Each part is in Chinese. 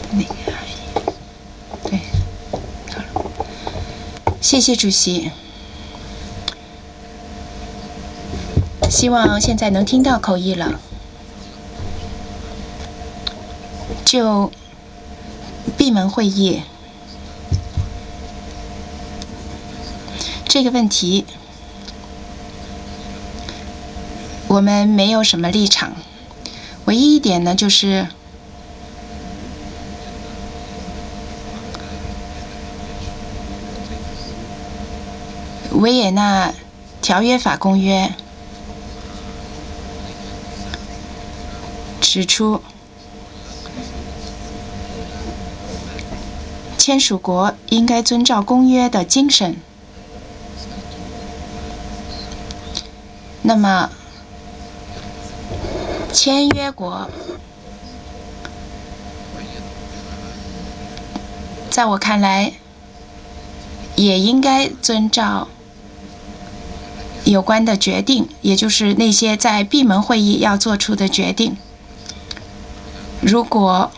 对，谢谢主席。希望现在能听到口译了。就闭门会议这个问题，我们没有什么立场。唯一一点呢，就是维也纳条约法公约指出，签署国应该遵照公约的精神。那么，签约国在我看来也应该遵照有关的决定，也就是那些在闭门会议要做出的决定。如果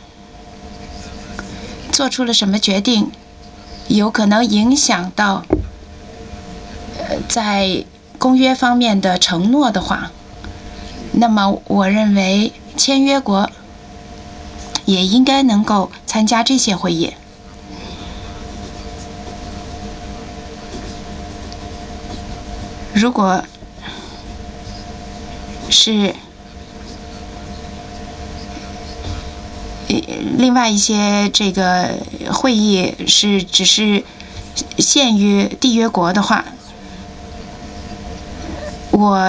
做出了什么决定，有可能影响到在公约方面的承诺的话，那么我认为签约国也应该能够参加这些会议。如果是另外一些这个会议只是限于缔约国的话，我